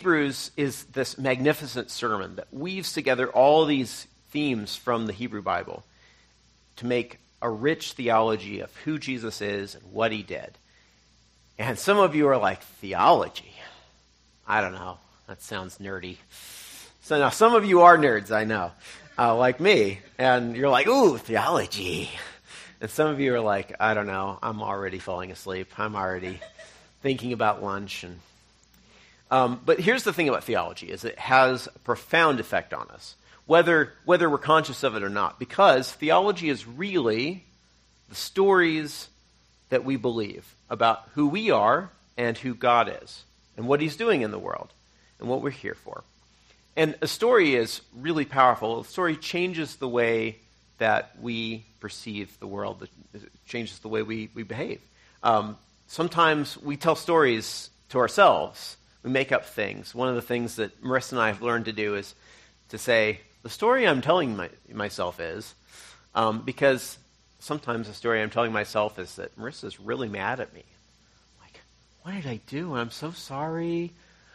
Hebrews is this magnificent sermon that weaves together all these themes from the Hebrew Bible to make a rich theology of who Jesus is and what he did. And some of you are like, theology? I don't know. That sounds nerdy. So now some of you are nerds, I know, like me. And you're like, ooh, theology. And some of you are like, I don't know. I'm already falling asleep. I'm already thinking about lunch. But here's the thing about theology, is it has a profound effect on us, whether we're conscious of it or not, because theology is really the stories that we believe about who we are and who God is and what he's doing in the world and what we're here for. And a story is really powerful. A story changes the way that we perceive the world. It changes the way we behave. Sometimes we tell stories to ourselves. We make up things. One of the things that Marissa and I have learned to do is to say, the story I'm telling myself is, because sometimes the story I'm telling myself is that Marissa's really mad at me. Like, what did I do? I'm so sorry.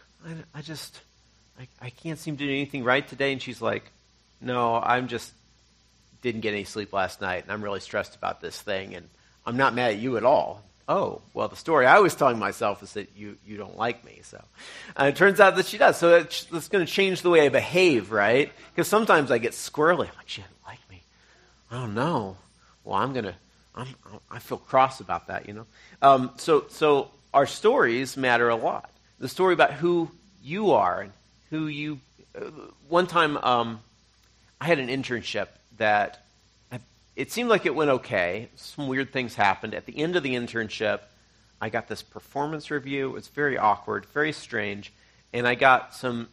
I can't seem to do anything right today. And she's like, no, I'm just didn't get any sleep last night, and I'm really stressed about this thing, and I'm not mad at you at all. Oh, well, the story I was telling myself is that you don't like me. So it turns out that she does. So that's going to change the way I behave, right? Because sometimes I get squirrely. I'm like, she doesn't like me. Oh, no. Well, I feel cross about that, you know. So our stories matter a lot. The story about who you are and who you... one time I had an internship that it seemed like it went okay. Some weird things happened. At the end of the internship, I got this performance review. It was very awkward, very strange, and I got some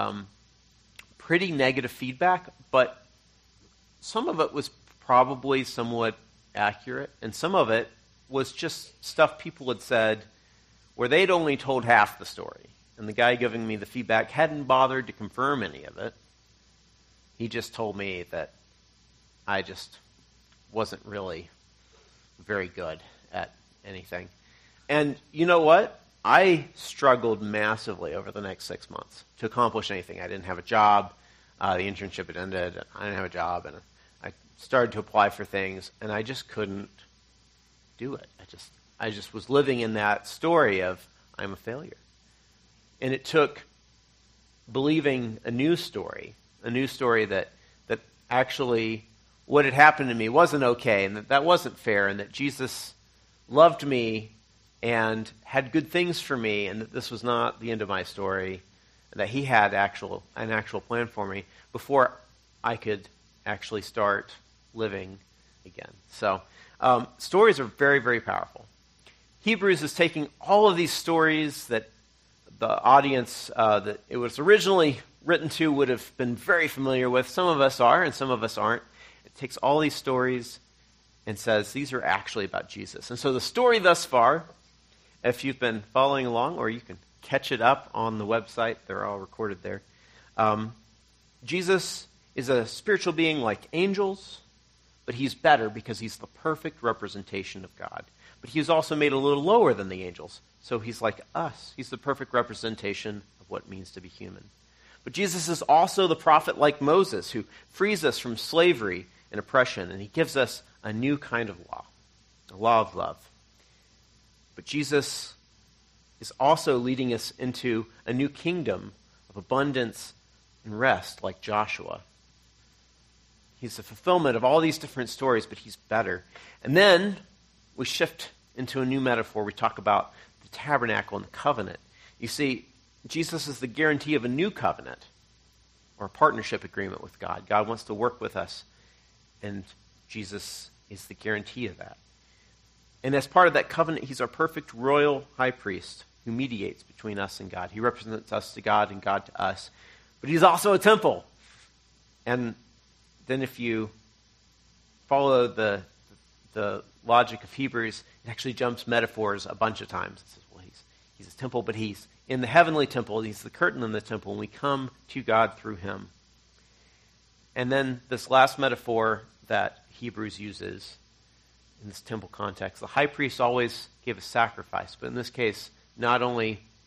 pretty negative feedback, but some of it was probably somewhat accurate, and some of it was just stuff people had said where they'd only told half the story, and the guy giving me the feedback hadn't bothered to confirm any of it. He just told me that I just wasn't really very good at anything. And you know what? I struggled massively over the next 6 months to accomplish anything. I didn't have a job. The internship had ended. I didn't have a job. And I started to apply for things, and I just couldn't do it. I just was living in that story of I'm a failure. And it took believing a new story that actually what had happened to me wasn't okay, and that wasn't fair, and that Jesus loved me and had good things for me, and that this was not the end of my story, and that he had an actual plan for me before I could actually start living again. So stories are very, very powerful. Hebrews is taking all of these stories that the audience that it was originally written to would have been very familiar with. Some of us are, and some of us aren't. It takes all these stories and says these are actually about Jesus. And so the story thus far, if you've been following along, or you can catch it up on the website, they're all recorded there. Jesus is a spiritual being like angels, but he's better because he's the perfect representation of God. But he was also made a little lower than the angels, so he's like us. He's the perfect representation of what it means to be human. But Jesus is also the prophet like Moses, who frees us from slavery and oppression, and he gives us a new kind of law, a law of love. But Jesus is also leading us into a new kingdom of abundance and rest, like Joshua. He's the fulfillment of all these different stories, but he's better. And then we shift into a new metaphor. We talk about the tabernacle and the covenant. You see, Jesus is the guarantee of a new covenant or a partnership agreement with God. God wants to work with us, and Jesus is the guarantee of that. And as part of that covenant, he's our perfect royal high priest who mediates between us and God. He represents us to God and God to us. But he's also a temple. And then if you follow the logic of Hebrews, it actually jumps metaphors a bunch of times. It says, well, he's a temple, but he's in the heavenly temple. He's the curtain in the temple, and we come to God through him. And then this last metaphor that Hebrews uses in this temple context, the high priest always gave a sacrifice, but in this case, not only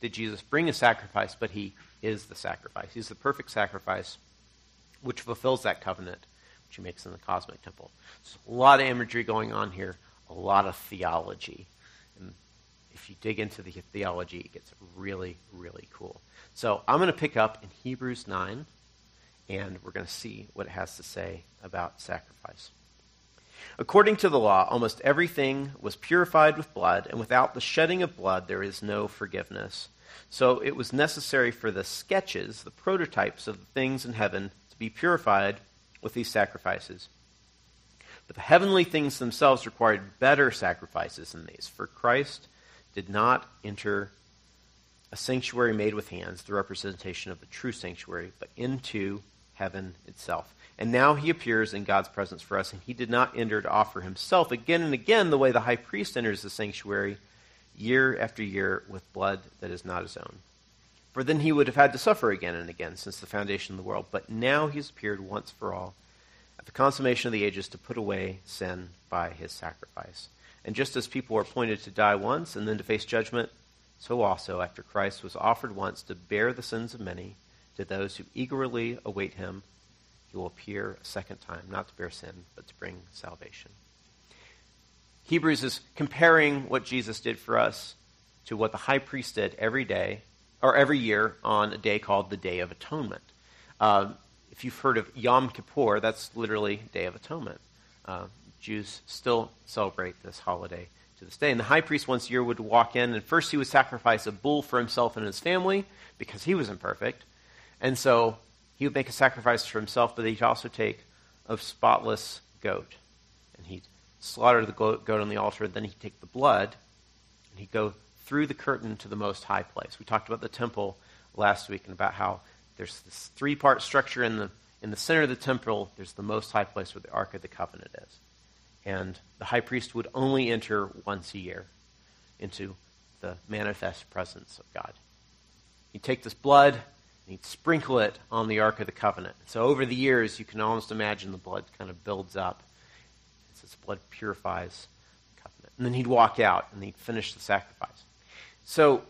did Jesus bring a sacrifice, but he is the sacrifice. He's the perfect sacrifice, which fulfills that covenant, which he makes in the cosmic temple. There's a lot of imagery going on here, a lot of theology. And if you dig into the theology, it gets really, really cool. So I'm going to pick up in Hebrews 9, and we're going to see what it has to say about sacrifice. According to the law, almost everything was purified with blood, and without the shedding of blood, there is no forgiveness. So it was necessary for the sketches, the prototypes of the things in heaven, to be purified with these sacrifices. But the heavenly things themselves required better sacrifices than these, for Christ did not enter a sanctuary made with hands, the representation of the true sanctuary, but into heaven itself. And now he appears in God's presence for us, and he did not enter to offer himself again and again the way the high priest enters the sanctuary year after year with blood that is not his own. For then he would have had to suffer again and again since the foundation of the world. But now he has appeared once for all at the consummation of the ages to put away sin by his sacrifice. And just as people were appointed to die once and then to face judgment, so also after Christ was offered once to bear the sins of many, to those who eagerly await him, he will appear a second time, not to bear sin, but to bring salvation. Hebrews is comparing what Jesus did for us to what the high priest did every day, or every year on a day called the Day of Atonement. If you've heard of Yom Kippur, that's literally Day of Atonement. Jews still celebrate this holiday to this day. And the high priest once a year would walk in, and first he would sacrifice a bull for himself and his family, because he was imperfect. And so he would make a sacrifice for himself, but he'd also take a spotless goat. And he'd slaughter the goat on the altar, then he'd take the blood, and he'd go through the curtain to the most high place. We talked about the temple last week and about how there's this three-part structure in the center of the temple. There's the most high place where the Ark of the Covenant is. And the high priest would only enter once a year into the manifest presence of God. He'd take this blood, and he'd sprinkle it on the Ark of the Covenant. So over the years, you can almost imagine the blood kind of builds up. As this blood purifies the covenant. And then he'd walk out, and he'd finish the sacrifice. So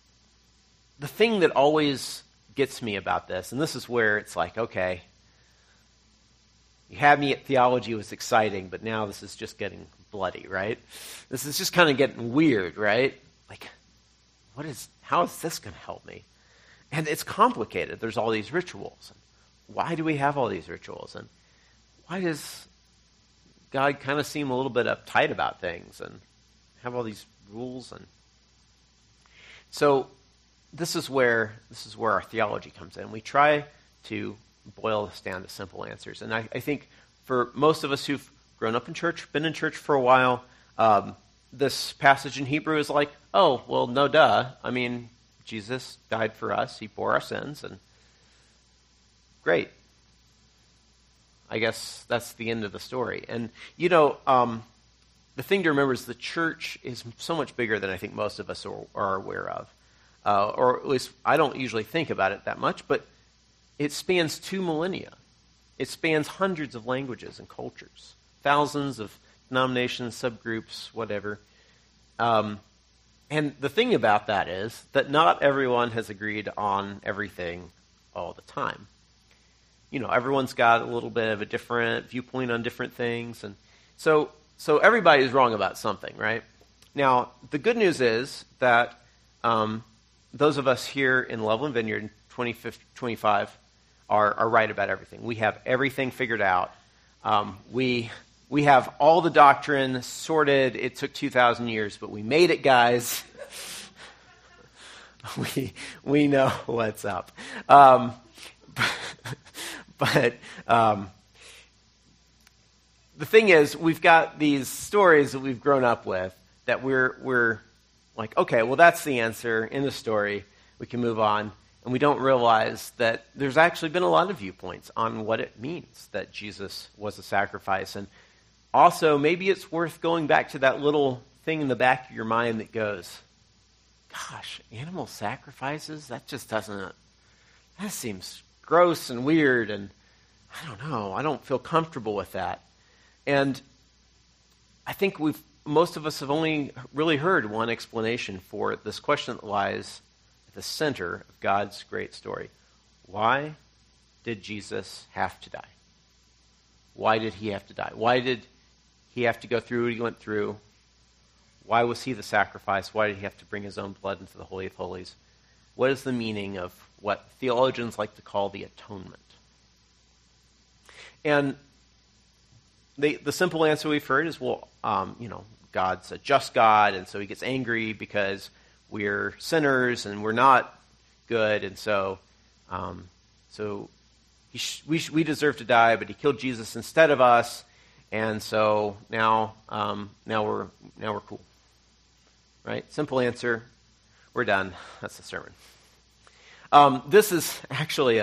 the thing that always gets me about this, and this is where it's like, okay, you had me at theology, it was exciting, but now this is just getting bloody, right? This is just kind of getting weird, right? Like, how is this going to help me? And it's complicated. There's all these rituals. Why do we have all these rituals? And why does God kind of seem a little bit uptight about things and have all these rules? And so this is where our theology comes in. We try to boil this down to simple answers. And I think for most of us who've grown up in church, been in church for a while, this passage in Hebrew is like, oh, well, no duh. I mean, Jesus died for us. He bore our sins. And great. I guess that's the end of the story. And, the thing to remember is the church is so much bigger than I think most of us are aware of. Or at least I don't usually think about it that much, but it spans 2 millennia. It spans hundreds of languages and cultures, thousands of denominations, subgroups, whatever. And the thing about that is that not everyone has agreed on everything all the time. Everyone's got a little bit of a different viewpoint on different things. And so everybody's wrong about something, right? Now, the good news is that those of us here in Loveland Vineyard in 2025 are right about everything. We have everything figured out. We have all the doctrine sorted. It took 2,000 years, but we made it, guys. we know what's up. But the thing is, we've got these stories that we've grown up with that we're like, okay, well, that's the answer in the story. We can move on. And we don't realize that there's actually been a lot of viewpoints on what it means that Jesus was a sacrifice. And also, maybe it's worth going back to that little thing in the back of your mind that goes, gosh, animal sacrifices? That seems gross and weird, and I don't know. I don't feel comfortable with that. And I think most of us have only really heard one explanation for this question that lies the center of God's great story. Why did Jesus have to die? Why did he have to die? Why did he have to go through what he went through? Why was he the sacrifice? Why did he have to bring his own blood into the Holy of Holies? What is the meaning of what theologians like to call the atonement? And the simple answer we've heard is, well, God's a just God, and so he gets angry because we're sinners and we're not good, and so we deserve to die, but he killed Jesus instead of us, and so now we're cool, right? Simple answer. We're done. That's the sermon. This is actually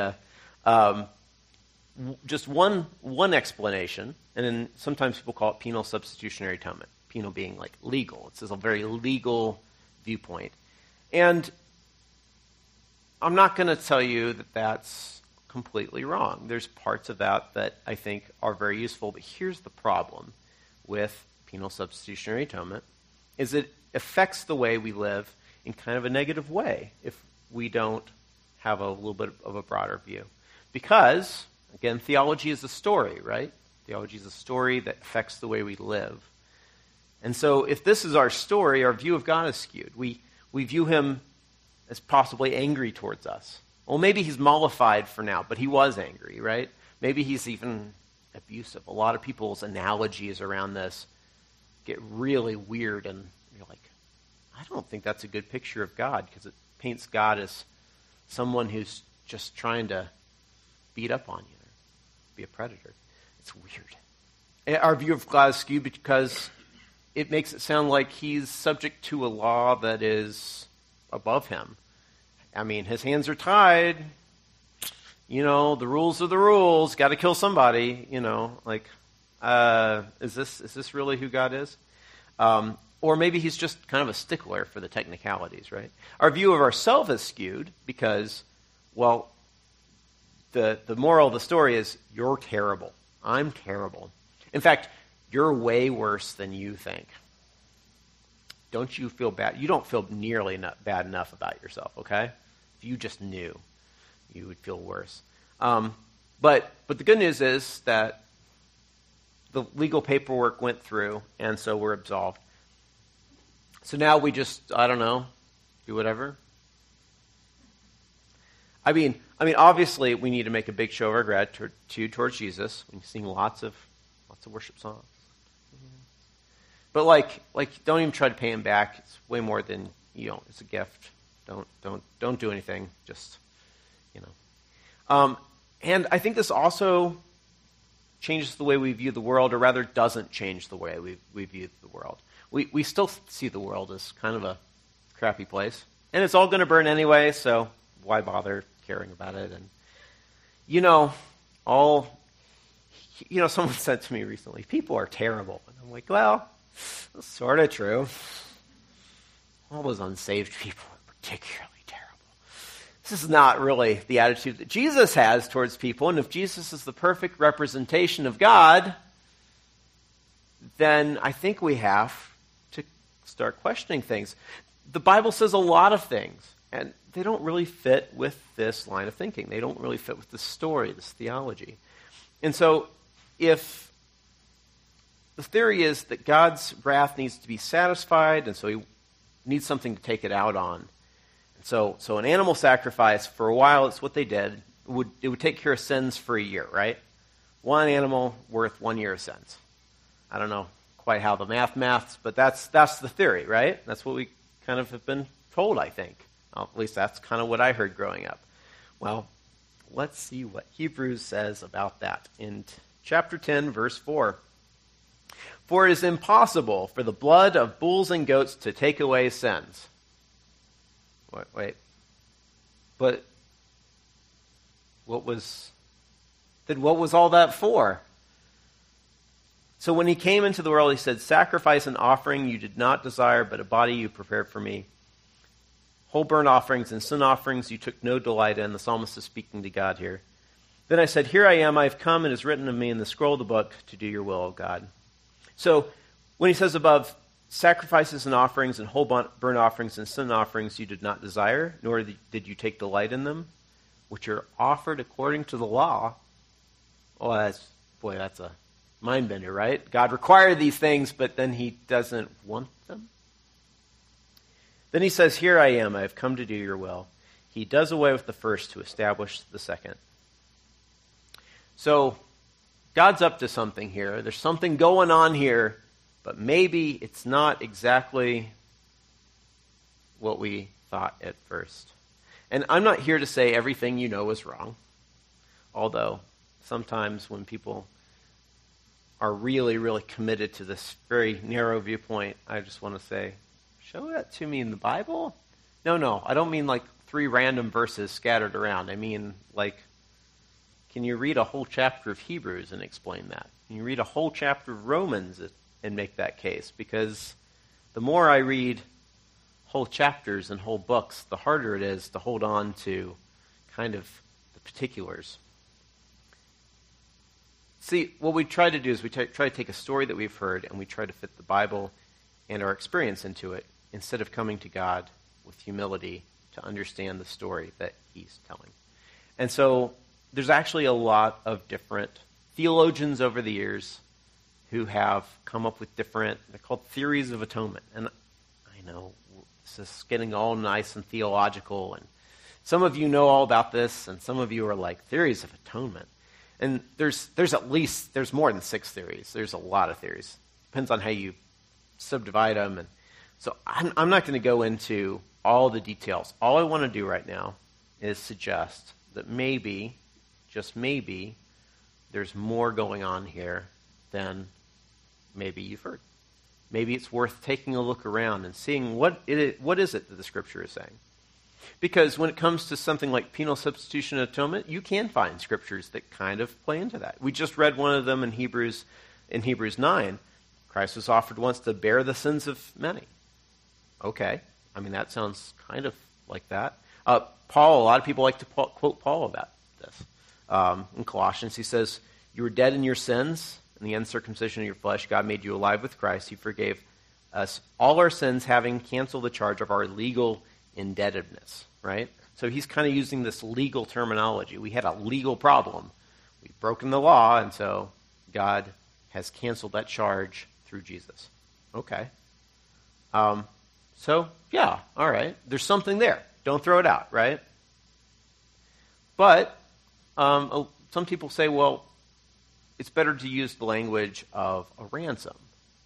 just one explanation, and then sometimes people call it penal substitutionary atonement. Penal being like legal. It's a very legal viewpoint. And I'm not going to tell you that that's completely wrong. There's parts of that I think are very useful, but here's the problem with penal substitutionary atonement, is it affects the way we live in kind of a negative way if we don't have a little bit of a broader view. Because, again, theology is a story, right? Theology is a story that affects the way we live. And so if this is our story, our view of God is skewed. We view him as possibly angry towards us. Well, maybe he's mollified for now, but he was angry, right? Maybe he's even abusive. A lot of people's analogies around this get really weird, and you're like, I don't think that's a good picture of God, because it paints God as someone who's just trying to beat up on you or be a predator. It's weird. Our view of God is skewed because it makes it sound like he's subject to a law that is above him. I mean, his hands are tied. The rules are the rules. Got to kill somebody. Is this really who God is? Or maybe he's just kind of a stickler for the technicalities, right? Our view of ourselves is skewed because, well, the moral of the story is you're terrible. I'm terrible. In fact, you're way worse than you think. Don't you feel bad? You don't feel nearly bad enough about yourself, okay? If you just knew, you would feel worse. But the good news is that the legal paperwork went through, and so we're absolved. So now we just, do whatever. I mean, obviously we need to make a big show of our gratitude towards Jesus. We sing lots of worship songs. But don't even try to pay him back. It's way more than it's a gift. Don't do anything. Just and I think this also changes the way we view the world, or rather doesn't change the way we view the world. We still see the world as kind of a crappy place, and it's all going to burn anyway. So why bother caring about it? And someone said to me recently, people are terrible, and I'm like, well, that's sort of true. All those unsaved people are particularly terrible. This is not really the attitude that Jesus has towards people, and if Jesus is the perfect representation of God, then I think we have to start questioning things. The Bible says a lot of things, and they don't really fit with this line of thinking. They don't really fit with this story, this theology. And so if the theory is that God's wrath needs to be satisfied, and so he needs something to take it out on. And so an animal sacrifice, for a while, it's what they did. It would take care of sins for a year, right? One animal worth 1 year of sins. I don't know quite how the maths, but that's the theory, right? That's what we kind of have been told, I think. Well, at least that's kind of what I heard growing up. Well, let's see what Hebrews says about that in chapter 10, verse 4. For it is impossible for the blood of bulls and goats to take away sins. Wait. But what was all that for? So when he came into the world, he said, sacrifice and offering you did not desire, but a body you prepared for me. Whole burnt offerings and sin offerings you took no delight in. The psalmist is speaking to God here. Then I said, here I am, I have come, and it is written of me in the scroll of the book to do your will, O God. So when he says above, Sacrifices and offerings and whole burnt offerings and sin offerings you did not desire, nor did you take delight in them, which are offered according to the law. Oh, that's a mind bender, right? God required these things, but then he doesn't want them. Then he says, here I am, I have come to do your will. He does away with the first to establish the second. So, God's up to something here. There's something going on here, but maybe it's not exactly what we thought at first. And I'm not here to say everything you know is wrong, although sometimes when people are really, really committed to this very narrow viewpoint, I just want to say, show that to me in the Bible? No, I don't mean like 3 random verses scattered around. I mean, like, can you read a whole chapter of Hebrews and explain that? Can you read a whole chapter of Romans and make that case? Because the more I read whole chapters and whole books, the harder it is to hold on to kind of the particulars. See, what we try to do is we try to take a story that we've heard and we try to fit the Bible and our experience into it instead of coming to God with humility to understand the story that he's telling. And so there's actually a lot of different theologians over the years who have come up with different, they're called theories of atonement. And I know this is getting all nice and theological, and some of you know all about this, and some of you are like, theories of atonement. And there's more than 6 theories. There's a lot of theories. Depends on how you subdivide them. And so I'm not going to go into all the details. All I want to do right now is suggest that maybe, just maybe, there's more going on here than maybe you've heard. Maybe it's worth taking a look around and seeing what is it that the Scripture is saying. Because when it comes to something like penal substitution and atonement, you can find scriptures that kind of play into that. We just read one of them in Hebrews 9. Christ was offered once to bear the sins of many. Okay. I mean, that sounds kind of like that. Paul, a lot of people like to quote Paul about this. In Colossians, he says, you were dead in your sins, in the uncircumcision of your flesh. God made you alive with Christ. He forgave us all our sins, having canceled the charge of our legal indebtedness, right? So he's kind of using this legal terminology. We had a legal problem. We've broken the law, and so God has canceled that charge through Jesus. Okay. So, yeah, all right. There's something there. Don't throw it out, right? But some people say, well, it's better to use the language of a ransom.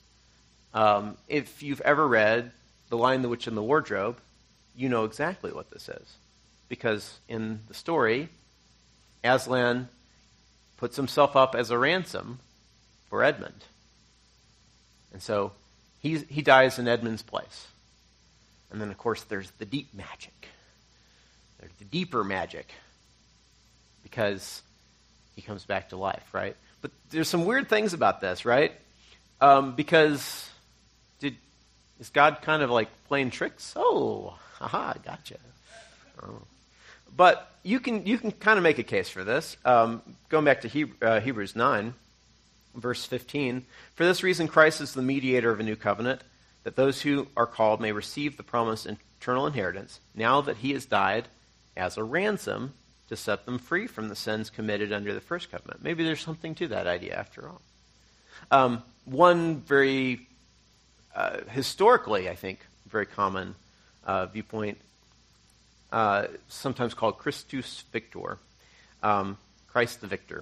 If you've ever read The Lion, the Witch, and the Wardrobe, you know exactly what this is. Because in the story, Aslan puts himself up as a ransom for Edmund. And so he dies in Edmund's place. And then, of course, there's the deep magic. There's the deeper magic. Because he comes back to life, right? But there's some weird things about this, right? Because is God kind of like playing tricks? Oh, haha, gotcha. Oh. But you can kind of make a case for this. Going back to Hebrews 9, verse 15. For this reason, Christ is the mediator of a new covenant, that those who are called may receive the promised eternal inheritance, now that he has died as a ransom to set them free from the sins committed under the first covenant. Maybe there's something to that idea after all. One very historically, I think, very common viewpoint, sometimes called Christus Victor, Christ the Victor.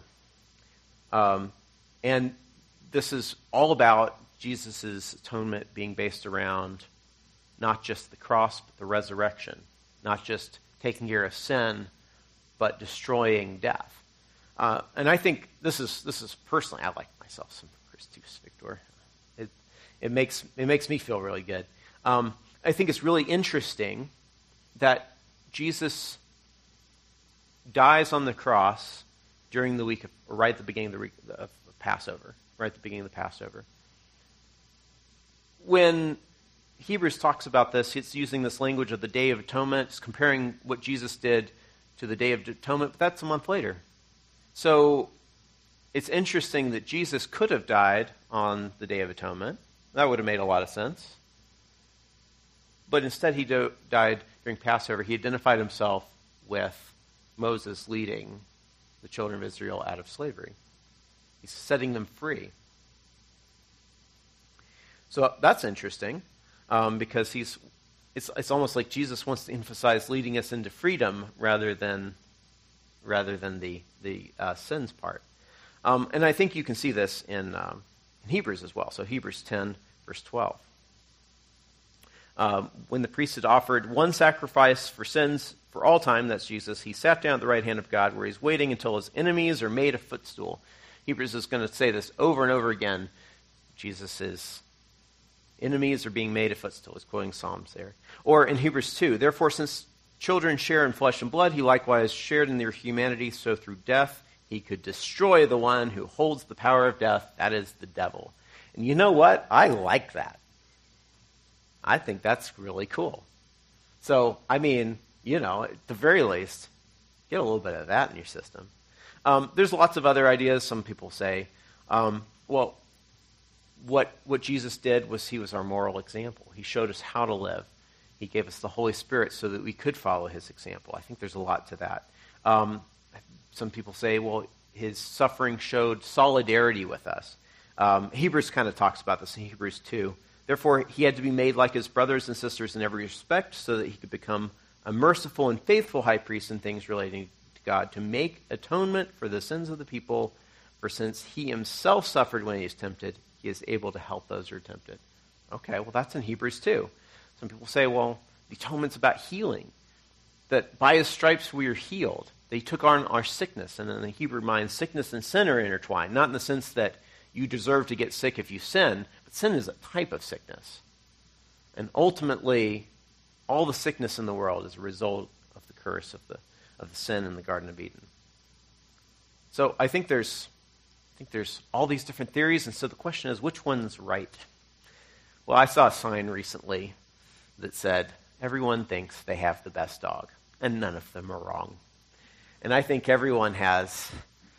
And this is all about Jesus' atonement being based around not just the cross, but the resurrection. Not just taking care of sin, but destroying death. And I think this is personally, I like myself some Christus Victor. It makes me feel really good. I think it's really interesting that Jesus dies on the cross during the week of, or right at the beginning of the Passover. Right at the beginning of the Passover. When Hebrews talks about this, it's using this language of the Day of Atonement. It's comparing what Jesus did to the Day of Atonement, but that's a month later. So it's interesting that Jesus could have died on the Day of Atonement. That would have made a lot of sense. But instead he died during Passover. He identified himself with Moses leading the children of Israel out of slavery. He's setting them free. So that's interesting, because it's almost like Jesus wants to emphasize leading us into freedom rather than the sins part. And I think you can see this in Hebrews as well. So Hebrews 10, verse 12. When the priest had offered one sacrifice for sins for all time, that's Jesus, he sat down at the right hand of God where he's waiting until his enemies are made a footstool. Hebrews is going to say this over and over again. Jesus' enemies are being made a footstool. He's quoting Psalms there. Or in Hebrews 2, therefore since children share in flesh and blood, he likewise shared in their humanity, so through death he could destroy the one who holds the power of death, that is the devil. And you know what? I like that. I think that's really cool. So, I mean, at the very least, get a little bit of that in your system. There's lots of other ideas. Some people say, what Jesus did was he was our moral example. He showed us how to live. He gave us the Holy Spirit so that we could follow his example. I think there's a lot to that. Some people say, his suffering showed solidarity with us. Hebrews kind of talks about this in Hebrews 2. Therefore, he had to be made like his brothers and sisters in every respect so that he could become a merciful and faithful high priest in things relating to God, to make atonement for the sins of the people. For since he himself suffered when he was tempted, he is able to help those who are tempted. Okay, well, that's in Hebrews 2. Some people say, the atonement's about healing, that by his stripes we are healed. They took on our sickness, and in the Hebrew mind, sickness and sin are intertwined, not in the sense that you deserve to get sick if you sin, but sin is a type of sickness. And ultimately, all the sickness in the world is a result of the curse of the sin in the Garden of Eden. So I think there's all these different theories, and so the question is, which one's right? Well, I saw a sign recently that said, everyone thinks they have the best dog, and none of them are wrong. And I think everyone has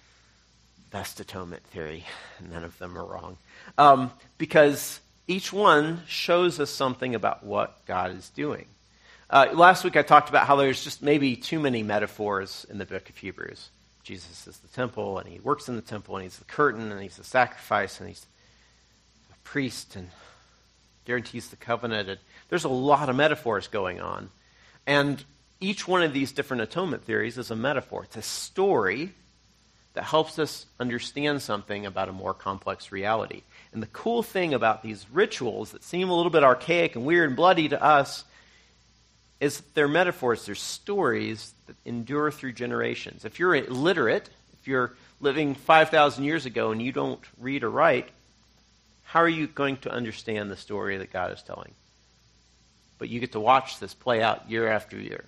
best atonement theory, and none of them are wrong. Because each one shows us something about what God is doing. Last week I talked about how there's just maybe too many metaphors in the book of Hebrews. Jesus is the temple, and he works in the temple, and he's the curtain, and he's the sacrifice, and he's the priest, and guarantees the covenant. And there's a lot of metaphors going on. And each one of these different atonement theories is a metaphor. It's a story that helps us understand something about a more complex reality. And the cool thing about these rituals that seem a little bit archaic and weird and bloody to us is that they're metaphors, they're stories that endure through generations. If you're illiterate, if you're living 5,000 years ago and you don't read or write, how are you going to understand the story that God is telling? But you get to watch this play out year after year.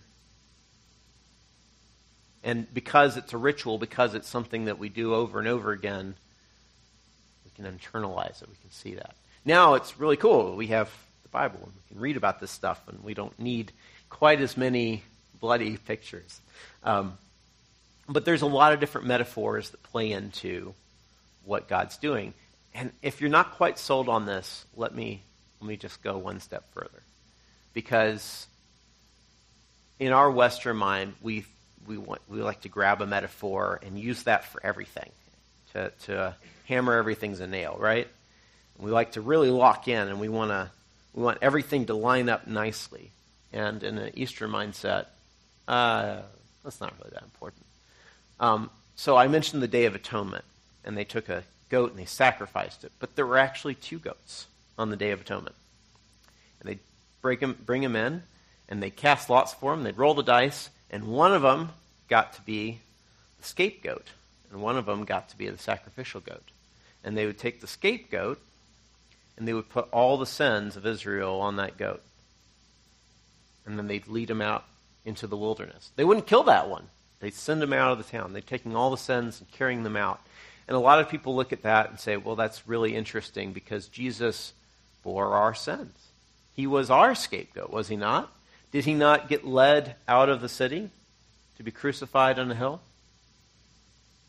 And because it's a ritual, because it's something that we do over and over again, we can internalize it. We can see that. Now it's really cool. We have the Bible, and we can read about this stuff, and we don't need quite as many bloody pictures. But there's a lot of different metaphors that play into what God's doing. And if you're not quite sold on this, let me just go one step further. Because in our Western mind, we like to grab a metaphor and use that for everything, to hammer everything's a nail, right? And we like to really lock in, and we want everything to line up nicely. And in an Eastern mindset, that's not really that important. So I mentioned the Day of Atonement, and they took a goat and they sacrificed it, but there were actually 2 goats on the Day of Atonement, and they bring him in, and they cast lots for him. They'd roll the dice. And one of them got to be the scapegoat, and one of them got to be the sacrificial goat. And they would take the scapegoat, and they would put all the sins of Israel on that goat. And then they'd lead him out into the wilderness. They wouldn't kill that one. They'd send him out of the town. They'd taking all the sins and carrying them out. And a lot of people look at that and say, well, that's really interesting because Jesus bore our sins. He was our scapegoat, was he not? Did he not get led out of the city to be crucified on a hill?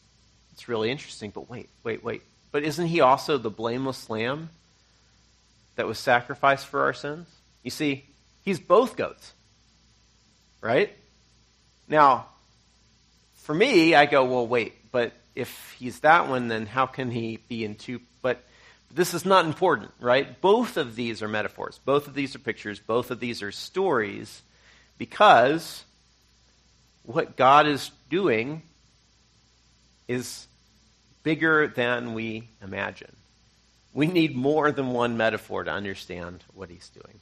It's really interesting, but wait. But isn't he also the blameless lamb that was sacrificed for our sins? You see, he's both goats, right? Now, for me, I go, well, wait, but if he's that one, then how can he be in two? But this is not important, right? Both of these are metaphors. Both of these are pictures. Both of these are stories, because what God is doing is bigger than we imagine. We need more than one metaphor to understand what he's doing.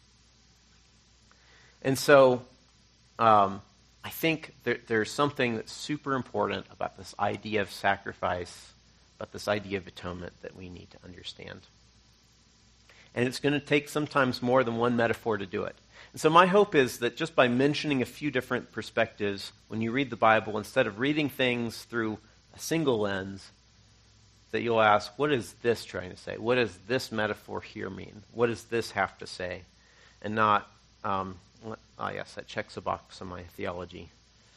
And so I think there's something that's super important about this idea of sacrifice, about this idea of atonement that we need to understand. And it's going to take sometimes more than one metaphor to do it. And so my hope is that just by mentioning a few different perspectives, when you read the Bible, instead of reading things through a single lens, that you'll ask, what is this trying to say? What does this metaphor here mean? What does this have to say? And not, yes, that checks a box on my theology.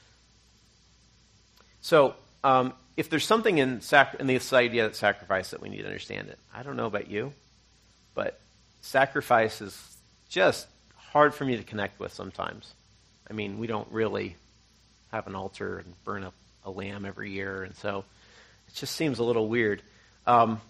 So, if there's something in this idea of sacrifice that we need to understand it, I don't know about you, but sacrifice is just hard for me to connect with sometimes. I mean, we don't really have an altar and burn up a lamb every year, and so it just seems a little weird. But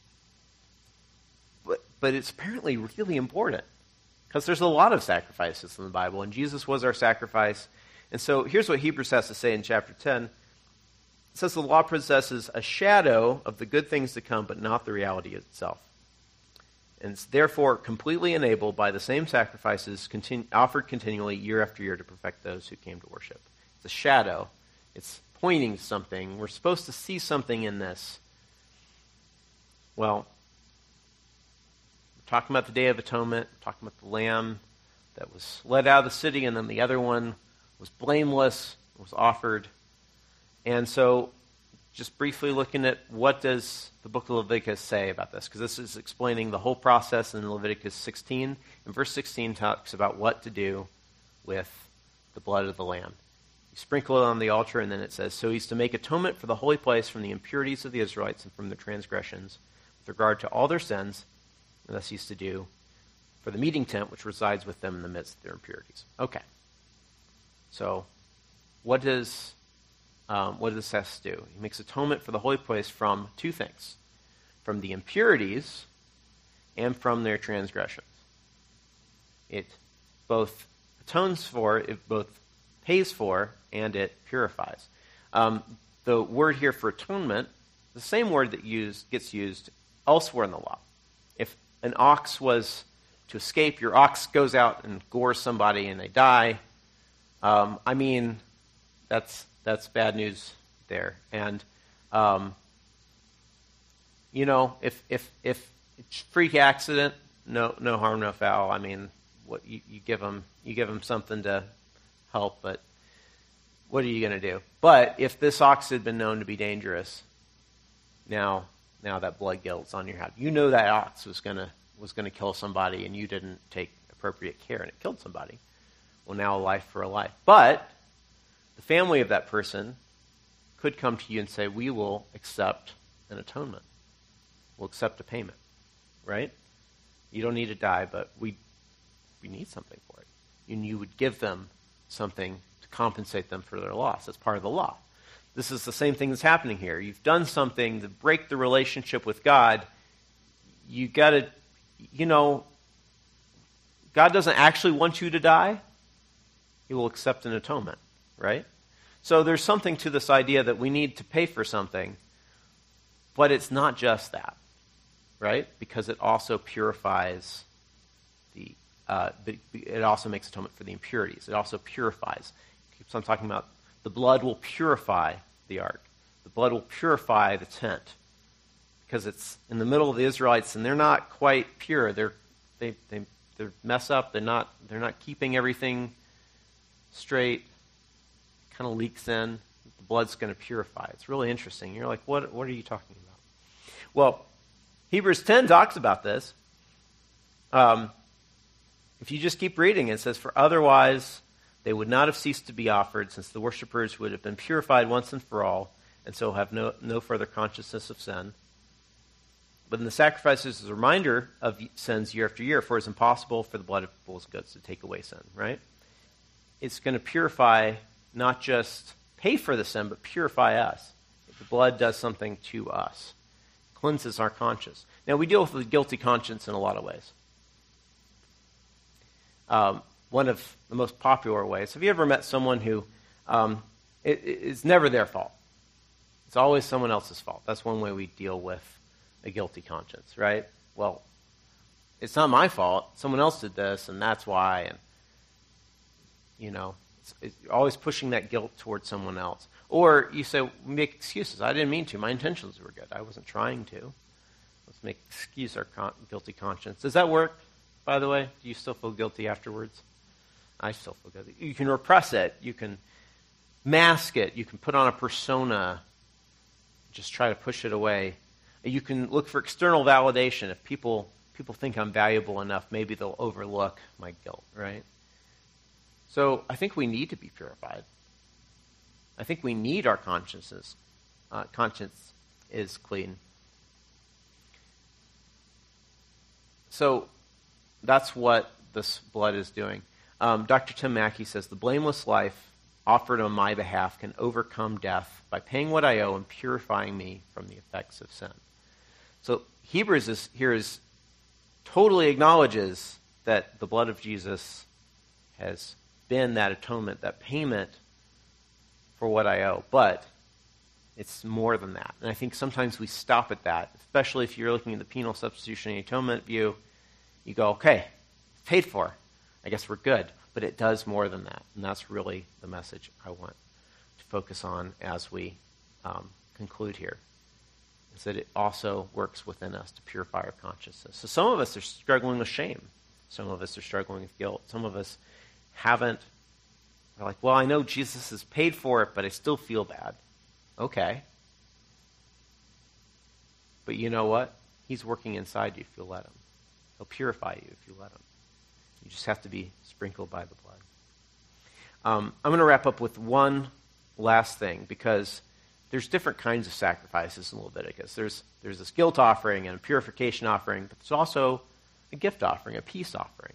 it's apparently really important, because there's a lot of sacrifices in the Bible, and Jesus was our sacrifice. And so here's what Hebrews has to say in chapter 10. It says the law possesses a shadow of the good things to come, but not the reality itself. And it's therefore completely enabled by the same sacrifices offered continually year after year to perfect those who came to worship. It's a shadow. It's pointing to something. We're supposed to see something in this. Well, we're talking about the Day of Atonement, we're talking about the lamb that was led out of the city, and then the other one was blameless, was offered. And so, just briefly looking at what does the book of Leviticus say about this, because this is explaining the whole process in Leviticus 16. And verse 16 talks about what to do with the blood of the lamb. You sprinkle it on the altar, and then it says, so he's to make atonement for the holy place from the impurities of the Israelites and from their transgressions with regard to all their sins, and thus he's to do for the meeting tent which resides with them in the midst of their impurities. Okay. So, what does this have to do? He makes atonement for the holy place from two things: from the impurities and from their transgressions. It both atones for, it both pays for, and it purifies. The word here for atonement, the same word that gets used elsewhere in the law. If an ox was to escape, your ox goes out and gores somebody and they die. I mean, that's bad news there. And if it's freak accident, no harm, no foul. I mean, what you give them something to help, but what are you going to do? But if this ox had been known to be dangerous, now that blood guilt's on your head. You know that ox was going to kill somebody, and you didn't take appropriate care, and it killed somebody. Well, now a life for a life. But the family of that person could come to you and say, we will accept an atonement. We'll accept a payment, right? You don't need to die, but we need something for it. And you would give them something to compensate them for their loss. That's part of the law. This is the same thing that's happening here. You've done something to break the relationship with God. You got to, God doesn't actually want you to die. He will accept an atonement, right? So there's something to this idea that we need to pay for something, but it's not just that, right? Because it also purifies it also makes atonement for the impurities. It also purifies. It keeps on talking about the blood will purify the ark. The blood will purify the tent, because it's in the middle of the Israelites, and they're not quite pure. They mess up. They're not keeping everything straight. It kind of leaks in. The blood's going to purify. It's really interesting. You're like, what are you talking about? Well, Hebrews 10 talks about this. If you just keep reading, it says, for otherwise they would not have ceased to be offered, since the worshipers would have been purified once and for all, and so have no further consciousness of sin. But in the sacrifices is a reminder of sins year after year, for it's impossible for the blood of bulls and goats to take away sin, right? It's going to purify, not just pay for the sin, but purify us. The blood does something to us. Cleanses our conscience. Now, we deal with the guilty conscience in a lot of ways. One of the most popular ways. Have you ever met someone who it's never their fault? It's always someone else's fault. That's one way we deal with a guilty conscience, right? Well, it's not my fault. Someone else did this, and that's why. And it's always pushing that guilt towards someone else. Or you say, make excuses. I didn't mean to. My intentions were good. I wasn't trying to. Let's make excuse our guilty conscience. Does that work, by the way? Do you still feel guilty afterwards? I still feel guilty. You can repress it. You can mask it. You can put on a persona. Just try to push it away. You can look for external validation. If people think I'm valuable enough, maybe they'll overlook my guilt, right? So I think we need to be purified. I think we need our consciences. Conscience is clean. So that's what this blood is doing. Dr. Tim Mackey says, the blameless life offered on my behalf can overcome death by paying what I owe and purifying me from the effects of sin. So Hebrews here totally acknowledges that the blood of Jesus has been that atonement, that payment for what I owe. But it's more than that. And I think sometimes we stop at that, especially if you're looking at the penal substitutionary atonement view. You go, okay, it's paid for. I guess we're good. But it does more than that. And that's really the message I want to focus on as we conclude here, is that it also works within us to purify our consciousness. So some of us are struggling with shame. Some of us are struggling with guilt. Some of us haven't. We're like, well, I know Jesus has paid for it, but I still feel bad. Okay. But you know what? He's working inside you if you let him. He'll purify you if you let him. You just have to be sprinkled by the blood. I'm going to wrap up with one last thing, because there's different kinds of sacrifices in Leviticus. There's this guilt offering and a purification offering, but there's also a gift offering, a peace offering.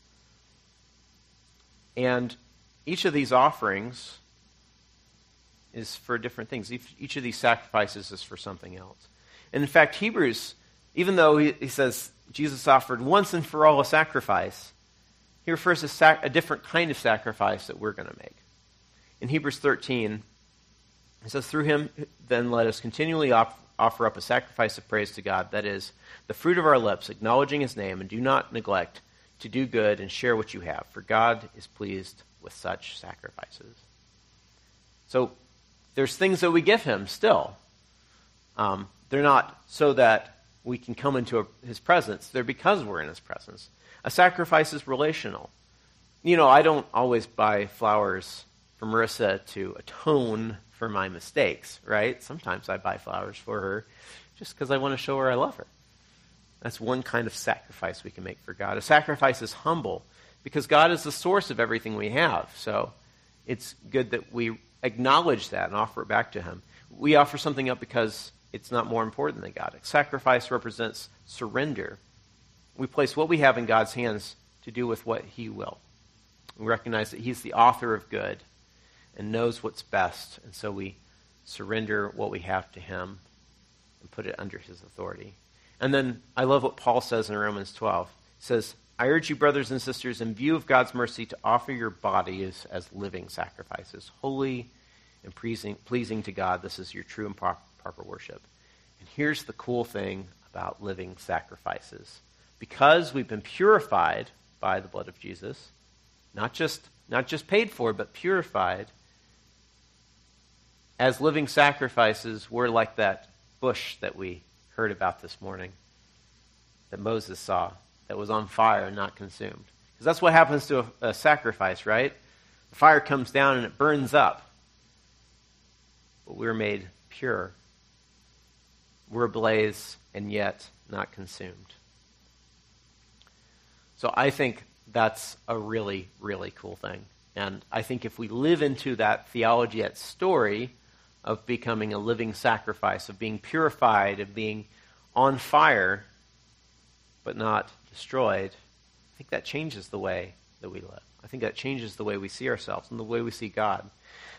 And each of these offerings is for different things. Each of these sacrifices is for something else. And in fact, Hebrews, even though he says Jesus offered once and for all a sacrifice, he refers to a different kind of sacrifice that we're going to make. In Hebrews 13, it says, through him then let us continually offer up a sacrifice of praise to God, that is, the fruit of our lips, acknowledging his name, and do not neglect to do good and share what you have, for God is pleased with such sacrifices. So there's things that we give him still. They're not so that we can come into his presence. They're because we're in his presence. A sacrifice is relational. I don't always buy flowers for Marissa to atone for my mistakes, right? Sometimes I buy flowers for her just because I want to show her I love her. That's one kind of sacrifice we can make for God. A sacrifice is humble because God is the source of everything we have. So it's good that we acknowledge that and offer it back to him. We offer something up because it's not more important than God. A sacrifice represents surrender. We place what we have in God's hands to do with what he will. We recognize that he's the author of good and knows what's best, and so we surrender what we have to him and put it under his authority. And then I love what Paul says in Romans 12. He says, I urge you, brothers and sisters, in view of God's mercy, to offer your bodies as living sacrifices, holy and pleasing to God. This is your true and proper worship. And here's the cool thing about living sacrifices. Because we've been purified by the blood of Jesus, not just paid for, but purified, as living sacrifices, we're like that bush that we heard about this morning, that Moses saw, that was on fire and not consumed. Because that's what happens to a sacrifice, right? The fire comes down and it burns up. But we're made pure. We're ablaze and yet not consumed. So I think that's a really, really cool thing. And I think if we live into that theology, that story of becoming a living sacrifice, of being purified, of being on fire but not destroyed, I think that changes the way that we live. I think that changes the way we see ourselves and the way we see God.